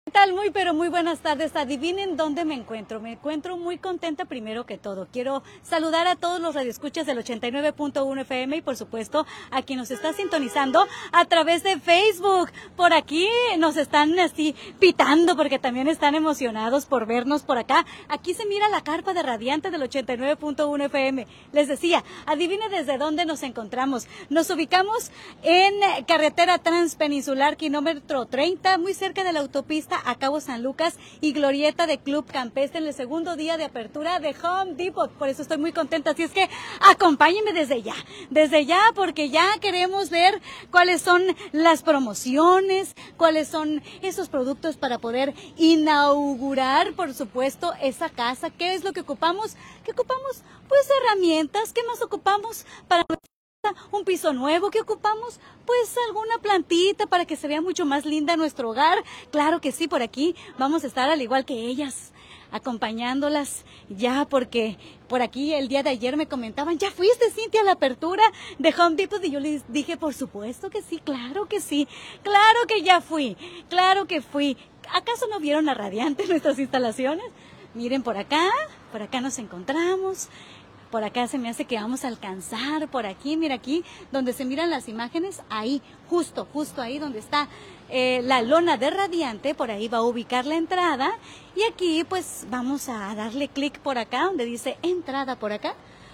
¿Qué tal? Muy, pero muy buenas tardes. Adivinen dónde me encuentro. Me encuentro muy contenta primero que todo. Quiero saludar a todos los radioescuchas del 89.1 FM y por supuesto a quien nos está sintonizando a través de Facebook. Por aquí nos están así pitando porque también están emocionados por vernos por acá. Aquí se mira la carpa de Radiante del 89.1 FM. Les decía, adivine desde dónde nos encontramos. Nos ubicamos en carretera transpeninsular kilómetro 30, muy cerca de la autopista a Cabo San Lucas y glorieta de Club Campestre en el segundo día de apertura de Home Depot. Por eso estoy muy contenta, así es que acompáñenme desde ya, porque ya queremos ver cuáles son las promociones, cuáles son esos productos para poder inaugurar, por supuesto, esa casa. ¿Qué es lo que ocupamos? ¿Qué ocupamos? Pues herramientas. ¿Qué más ocupamos para un piso nuevo? ¿Qué ocupamos? Pues alguna plantita para que se vea mucho más linda nuestro hogar. Claro que sí, por aquí vamos a estar al igual que ellas, acompañándolas ya, porque por aquí el día de ayer me comentaban, ¿ya fuiste, Cintia, a la apertura de Home Depot? Y yo les dije, por supuesto que sí, claro que ya fui, claro que fui. ¿Acaso no vieron a Radiante nuestras instalaciones? Miren por acá nos encontramos. Por acá se me hace que vamos a alcanzar, por aquí, mira aquí, donde se miran las imágenes, ahí, justo ahí donde está la lona de Radiante, por ahí va a ubicar la entrada, y aquí pues vamos a darle clic por acá, donde dice entrada por acá,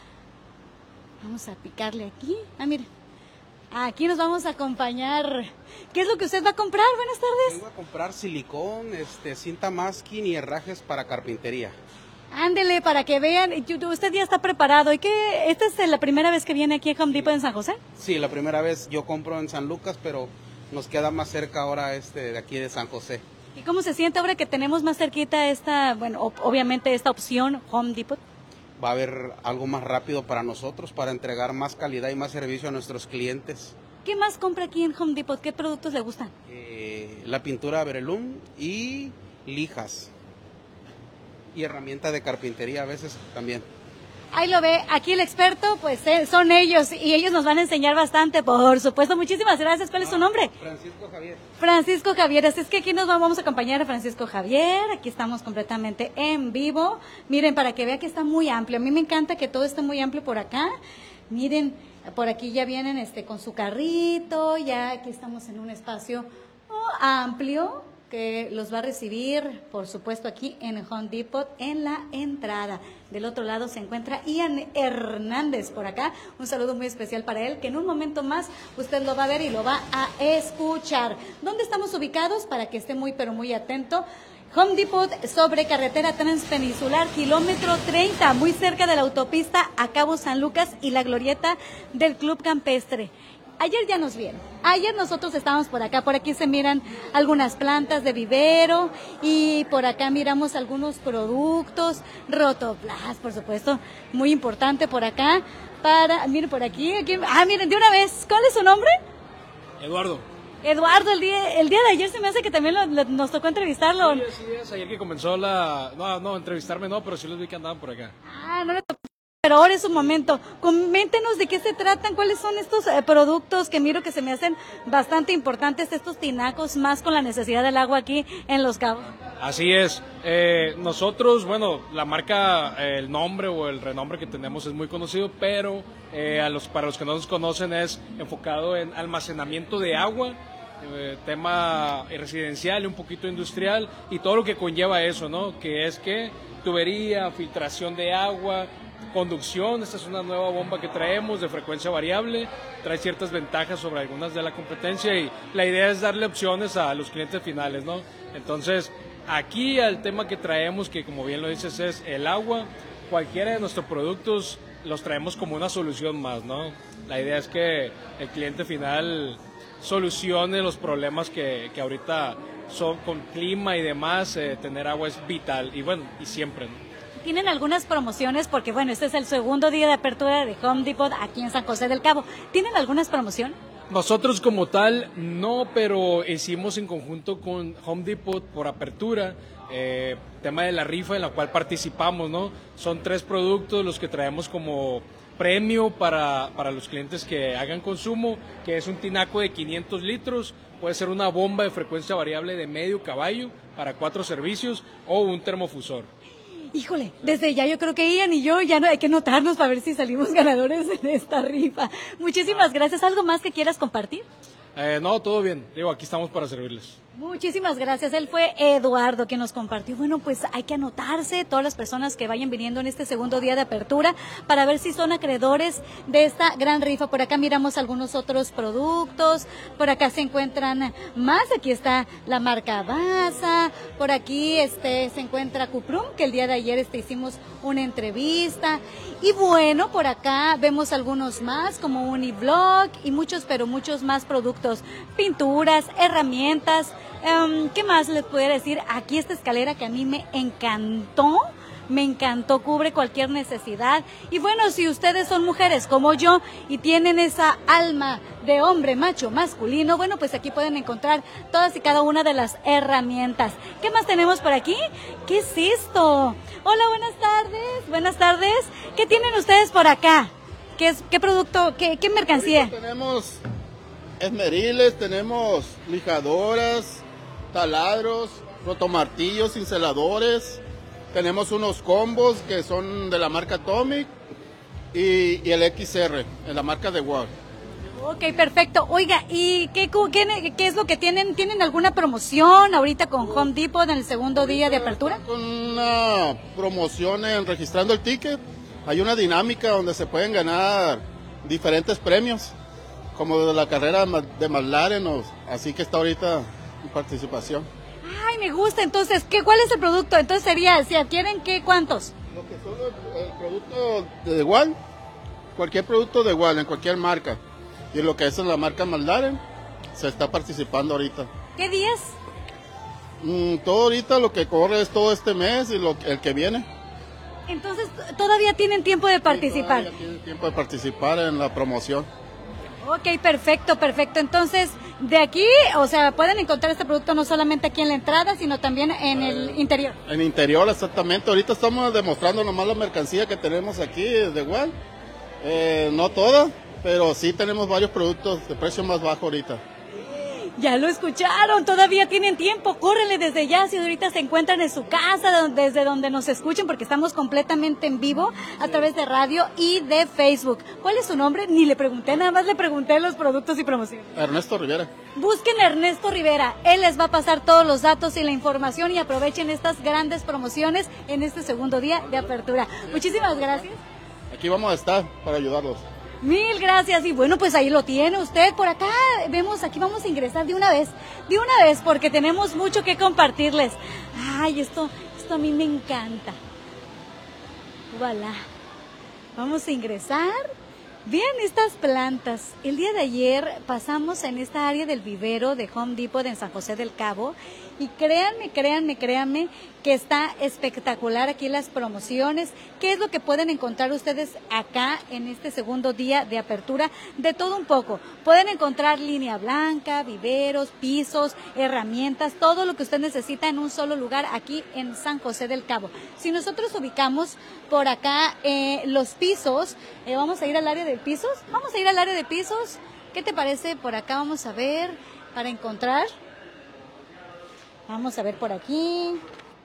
vamos a picarle aquí, miren, aquí nos vamos a acompañar. ¿Qué es lo que usted va a comprar? Buenas tardes. Vengo a comprar silicón, cinta masking y herrajes para carpintería. Ándele, para que vean, usted ya está preparado. ¿Y qué? ¿Esta es la primera vez que viene aquí a Home Depot en San José? Sí, la primera vez. Yo compro en San Lucas, pero nos queda más cerca ahora de aquí de San José. ¿Y cómo se siente ahora que tenemos más cerquita obviamente esta opción Home Depot? Va a haber algo más rápido para nosotros, para entregar más calidad y más servicio a nuestros clientes. ¿Qué más compra aquí en Home Depot? ¿Qué productos le gustan? La pintura Verelum y lijas. Y herramientas de carpintería a veces también. Ahí lo ve, aquí el experto, pues son ellos, y ellos nos van a enseñar bastante, por supuesto. Muchísimas gracias. ¿Cuál es su nombre? Francisco Javier. Francisco Javier, así es que aquí nos vamos a acompañar a Francisco Javier. Aquí estamos completamente en vivo. Miren, para que vea que está muy amplio. A mí me encanta que todo esté muy amplio por acá. Miren, por aquí ya vienen con su carrito, ya aquí estamos en un espacio amplio que los va a recibir, por supuesto, aquí en Home Depot, en la entrada. Del otro lado se encuentra Ian Hernández por acá. Un saludo muy especial para él, que en un momento más usted lo va a ver y lo va a escuchar. ¿Dónde estamos ubicados? Para que esté muy, pero muy atento. Home Depot sobre carretera transpeninsular, kilómetro 30, muy cerca de la autopista a Cabo San Lucas y la glorieta del Club Campestre. Ayer ya nos vieron, ayer nosotros estábamos por aquí se miran algunas plantas de vivero y por acá miramos algunos productos, Rotoplas, por supuesto, muy importante por acá, miren por aquí, miren de una vez, ¿cuál es su nombre? Eduardo, el día de ayer se me hace que también nos tocó entrevistarlo. Sí, es ayer que comenzó entrevistarme no, pero sí los vi que andaban por acá. No le tocó. Pero ahora es su momento. Coméntenos de qué se tratan, cuáles son estos productos que miro que se me hacen bastante importantes, estos tinacos, más con la necesidad del agua aquí en Los Cabos. Así es. Nosotros, la marca, el nombre o el renombre que tenemos es muy conocido, pero para los que no nos conocen es enfocado en almacenamiento de agua, tema residencial y un poquito industrial y todo lo que conlleva eso, ¿no? Que es tubería, filtración de agua, conducción. Esta es una nueva bomba que traemos de frecuencia variable, trae ciertas ventajas sobre algunas de la competencia y la idea es darle opciones a los clientes finales, ¿no? Entonces, aquí al tema que traemos, que como bien lo dices es el agua, cualquiera de nuestros productos los traemos como una solución más, ¿no? La idea es que el cliente final solucione los problemas que ahorita son con clima y demás, tener agua es vital y siempre, ¿no? Tienen algunas promociones porque este es el segundo día de apertura de Home Depot aquí en San José del Cabo. ¿Tienen algunas promociones? Nosotros como tal no, pero hicimos en conjunto con Home Depot por apertura, tema de la rifa en la cual participamos, ¿no? Son 3 productos los que traemos como premio para los clientes que hagan consumo, que es un tinaco de 500 litros puede ser una bomba de frecuencia variable de medio caballo para 4 servicios o un termofusor. Híjole, desde ya yo creo que Ian y yo ya no hay que notarnos para ver si salimos ganadores en esta rifa. Muchísimas gracias. ¿Algo más que quieras compartir? No, todo bien. Digo, aquí estamos para servirles. Muchísimas gracias. Él fue Eduardo que nos compartió. Bueno, pues hay que anotarse todas las personas que vayan viniendo en este segundo día de apertura para ver si son acreedores de esta gran rifa. Por acá miramos algunos otros productos. Por acá se encuentran más. Aquí está la marca Basa. Por aquí se encuentra Cuprum, que el día de ayer hicimos una entrevista. Y bueno, por acá vemos algunos más como Uniblock y muchos, pero muchos más productos. Pinturas, herramientas. ¿Qué más les pudiera decir? Aquí esta escalera que a mí me encantó, cubre cualquier necesidad. Y bueno, si ustedes son mujeres como yo y tienen esa alma de hombre macho masculino, bueno, pues aquí pueden encontrar todas y cada una de las herramientas. ¿Qué más tenemos por aquí? ¿Qué es esto? Hola, buenas tardes. Buenas tardes. ¿Qué tienen ustedes por acá? ¿Qué producto, qué mercancía? Tenemos esmeriles, tenemos lijadoras, taladros, rotomartillos, cinceladores. Tenemos unos combos que son de la marca Atomic y el XR, en la marca de Wall. Ok, perfecto. Oiga, ¿y qué es lo que tienen? ¿Tienen alguna promoción ahorita con Home Depot en el segundo día de apertura? Con una promoción en registrando el ticket. Hay una dinámica donde se pueden ganar diferentes premios, como de la carrera de McLaren, así que está ahorita en participación. Ay, me gusta. Entonces, ¿cuál es el producto? Entonces sería, si adquieren, ¿cuántos? Lo que son el producto de Wall, cualquier producto de Wall, en cualquier marca. Y lo que es en la marca McLaren, se está participando ahorita. ¿Qué días? Todo ahorita lo que corre es todo este mes y el que viene. Entonces, todavía tienen tiempo de participar. Todavía tienen tiempo de participar en la promoción. Ok, perfecto. Entonces, de aquí, o sea, pueden encontrar este producto no solamente aquí en la entrada, sino también en el interior. En interior, exactamente. Ahorita estamos demostrando nomás la mercancía que tenemos aquí de Wall. No toda, pero sí tenemos varios productos de precio más bajo ahorita. Ya lo escucharon, todavía tienen tiempo, córrenle desde ya, si ahorita se encuentran en su casa, desde donde nos escuchen, porque estamos completamente en vivo a través de radio y de Facebook. ¿Cuál es su nombre? Ni le pregunté, nada más le pregunté los productos y promociones. Ernesto Rivera. Busquen a Ernesto Rivera, él les va a pasar todos los datos y la información y aprovechen estas grandes promociones en este segundo día de apertura. Muchísimas gracias. Aquí vamos a estar para ayudarlos. Mil gracias y bueno, pues ahí lo tiene usted. Por acá vemos, aquí vamos a ingresar de una vez, porque tenemos mucho que compartirles. Ay, esto a mí me encanta. Voilà. Vamos a ingresar. Vean estas plantas. El día de ayer pasamos en esta área del vivero de Home Depot en San José del Cabo y créanme que está espectacular aquí las promociones. ¿Qué es lo que pueden encontrar ustedes acá en este segundo día de apertura? De todo un poco. Pueden encontrar línea blanca, viveros, pisos, herramientas, todo lo que usted necesita en un solo lugar aquí en San José del Cabo. Si nosotros ubicamos por acá los pisos, vamos a ir al área de pisos. ¿Qué te parece? Por acá vamos a ver para encontrar. Vamos a ver por aquí.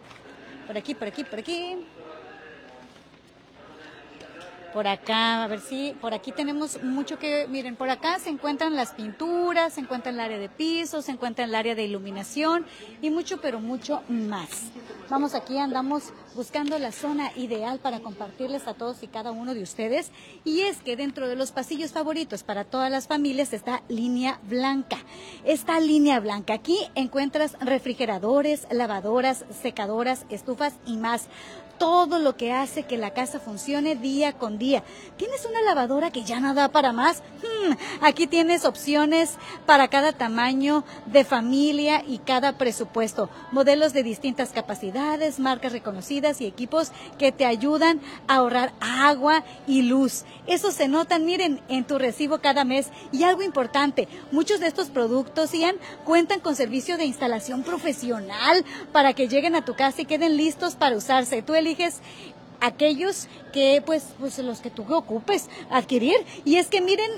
Por acá, a ver si, por aquí tenemos mucho que, miren, por acá se encuentran las pinturas, se encuentra el área de pisos, se encuentra el área de iluminación y mucho, pero mucho más. Vamos aquí, andamos buscando la zona ideal para compartirles a todos y cada uno de ustedes. Y es que dentro de los pasillos favoritos para todas las familias está Línea Blanca. Esta Línea Blanca, aquí encuentras refrigeradores, lavadoras, secadoras, estufas y más. Todo lo que hace que la casa funcione día con día. ¿Tienes una lavadora que ya no da para más? Aquí tienes opciones para cada tamaño de familia y cada presupuesto. Modelos de distintas capacidades, marcas reconocidas y equipos que te ayudan a ahorrar agua y luz. Eso se notan, miren, en tu recibo cada mes. Y algo importante, muchos de estos productos, Ian, cuentan con servicio de instalación profesional para que lleguen a tu casa y queden listos para usarse. Tú eliges aquellos que pues los que tú ocupes adquirir. Y es que miren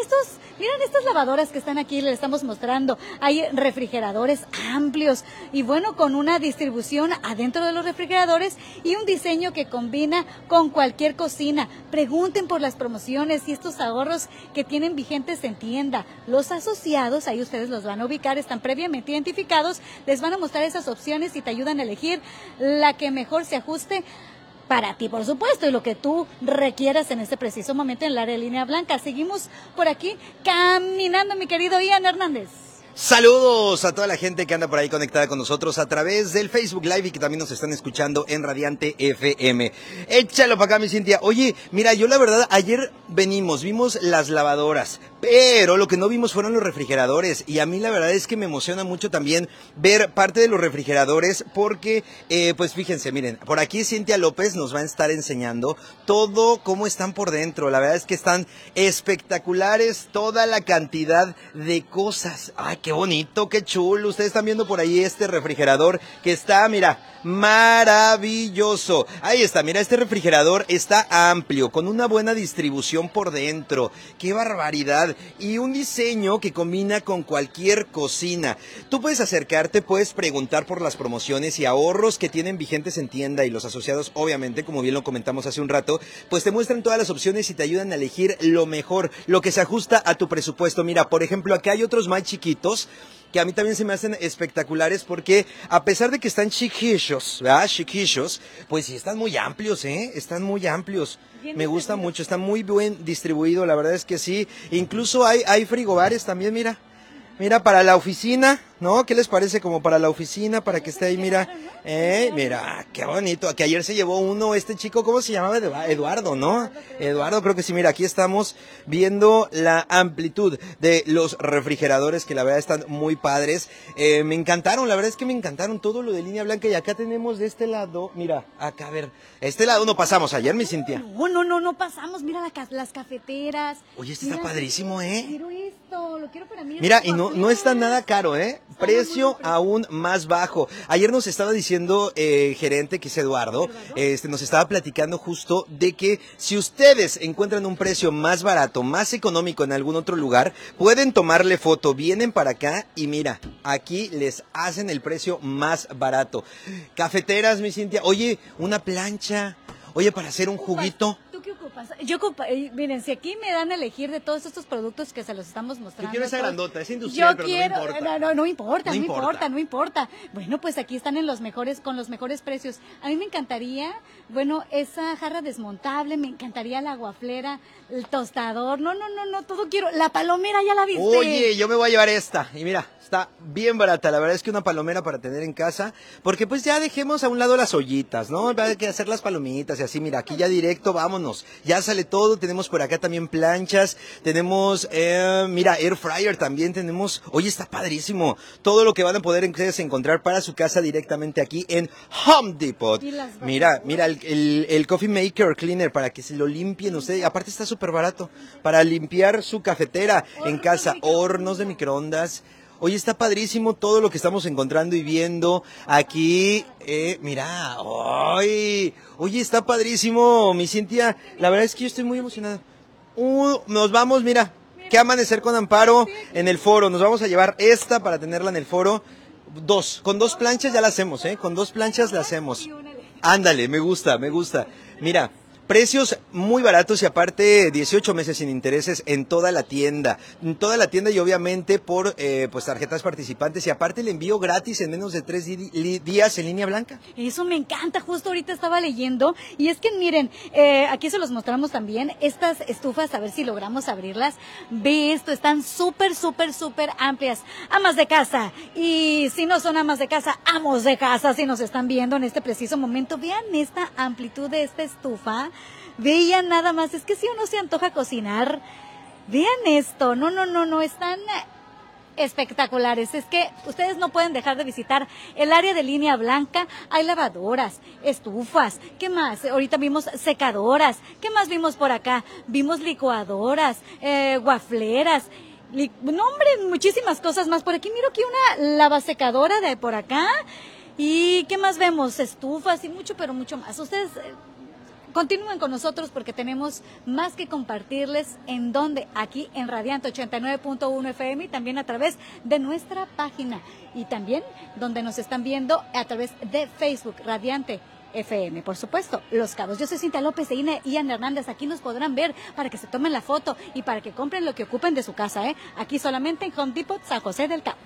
estas lavadoras que están aquí, les estamos mostrando. Hay refrigeradores amplios y bueno, con una distribución adentro de los refrigeradores y un diseño que combina con cualquier cocina. Pregunten por las promociones y estos ahorros que tienen vigentes en tienda. Los asociados, ahí ustedes los van a ubicar, están previamente identificados, les van a mostrar esas opciones y te ayudan a elegir la que mejor se ajuste para ti, por supuesto, y lo que tú requieras en este preciso momento en el área de Línea Blanca. Seguimos por aquí caminando, mi querido Ian Hernández. Saludos a toda la gente que anda por ahí conectada con nosotros a través del Facebook Live y que también nos están escuchando en Radiante FM. Échalo para acá, mi Cintia. Oye, mira, yo la verdad, ayer vimos las lavadoras, pero lo que no vimos fueron los refrigeradores. Y a mí la verdad es que me emociona mucho también ver parte de los refrigeradores porque, pues fíjense, miren, por aquí Cintia López nos va a estar enseñando todo cómo están por dentro. La verdad es que están espectaculares, toda la cantidad de cosas. Ay, qué bonito, qué chulo. Ustedes están viendo por ahí este refrigerador que está, mira, maravilloso. Ahí está, mira, este refrigerador está amplio, con una buena distribución por dentro. ¡Qué barbaridad! Y un diseño que combina con cualquier cocina. Tú puedes acercarte, puedes preguntar por las promociones y ahorros que tienen vigentes en tienda y los asociados, obviamente, como bien lo comentamos hace un rato, pues te muestran todas las opciones y te ayudan a elegir lo mejor, lo que se ajusta a tu presupuesto. Mira, por ejemplo, acá hay otros más chiquitos que a mí también se me hacen espectaculares porque a pesar de que están chiquillos, ¿verdad? Chiquillos, pues sí están muy amplios, están muy amplios. Me gusta mucho, está muy bien distribuido, la verdad es que sí. Incluso hay frigobares también, mira. Mira, para la oficina, ¿no? ¿Qué les parece como para la oficina? Para que esté ahí, mira. Mira, qué bonito. Que ayer se llevó uno, este chico, ¿cómo se llamaba? Eduardo, ¿no? Eduardo, creo que sí. Mira, aquí estamos viendo la amplitud de los refrigeradores, que la verdad están muy padres. Me encantaron, la verdad es que me encantaron todo lo de Línea Blanca. Y acá tenemos de este lado, mira, acá, a ver. Este lado no pasamos ayer, mi Cintia. No pasamos. Mira las cafeteras. Oye, este está padrísimo, ¿eh? Quiero esto, lo quiero para mí. Mira, y no está nada caro, ¿eh? Precio aún más bajo. Ayer nos estaba diciendo gerente, que es Eduardo, nos estaba platicando justo de que si ustedes encuentran un precio más barato, más económico en algún otro lugar, pueden tomarle foto, vienen para acá y mira, aquí les hacen el precio más barato. Cafeteras, mi Cintia, oye, una plancha, oye, para hacer un juguito. ¿Qué ocupas? Miren, si aquí me dan a elegir de todos estos productos que se los estamos mostrando. Yo quiero esa grandota, es industrial, pero no importa. Bueno, pues aquí están con los mejores precios. A mí me encantaría, bueno, esa jarra desmontable, me encantaría la guaflera, el tostador, no, todo quiero. La palomera, ¿ya la viste? Oye, yo me voy a llevar esta, y mira, está bien barata, la verdad es que una palomera para tener en casa, porque pues ya dejemos a un lado las ollitas, ¿no? Hay que hacer las palomitas y así, mira, aquí ya directo, vámonos. Ya sale todo, tenemos por acá también planchas, tenemos, mira, air fryer también tenemos. Oye, está padrísimo, todo lo que van a poder ustedes encontrar para su casa directamente aquí en Home Depot. Mira, el Coffee Maker Cleaner para que se lo limpien ustedes, aparte está súper barato, para limpiar su cafetera en casa, hornos de microondas. Oye, está padrísimo todo lo que estamos encontrando y viendo aquí. Mira, oye, está padrísimo, mi Cintia. La verdad es que yo estoy muy emocionada. Nos vamos, mira, qué amanecer con Amparo en el foro. Nos vamos a llevar esta para tenerla en el foro. Con dos planchas ya la hacemos, Con dos planchas la hacemos. Ándale, me gusta. Mira. Precios muy baratos y aparte 18 meses sin intereses en toda la tienda. Y obviamente por pues tarjetas participantes y aparte el envío gratis en menos de 3 días en Línea Blanca. Eso me encanta, justo ahorita estaba leyendo y es que miren, aquí se los mostramos también, estas estufas, a ver si logramos abrirlas. Ve esto, están súper amplias. Amas de casa, y si no son amas de casa, amos de casa, si nos están viendo en este preciso momento, vean esta amplitud de esta estufa. Vean nada más, es que si uno se antoja cocinar, vean esto, no, están espectaculares. Es que ustedes no pueden dejar de visitar el área de Línea Blanca. Hay lavadoras, estufas, ¿qué más? Ahorita vimos secadoras, ¿qué más vimos por acá? Vimos licuadoras, guafleras, no hombre, muchísimas cosas más. Por aquí miro aquí una lavasecadora de por acá. ¿Y qué más vemos? Estufas y mucho, pero mucho más. Ustedes continúen con nosotros porque tenemos más que compartirles en donde, aquí en Radiante 89.1 FM y también a través de nuestra página y también donde nos están viendo a través de Facebook, Radiante FM, por supuesto, Los Cabos. Yo soy Cintia López e Ian Hernández. Aquí nos podrán ver para que se tomen la foto y para que compren lo que ocupen de su casa, aquí solamente en Home Depot, San José del Cabo.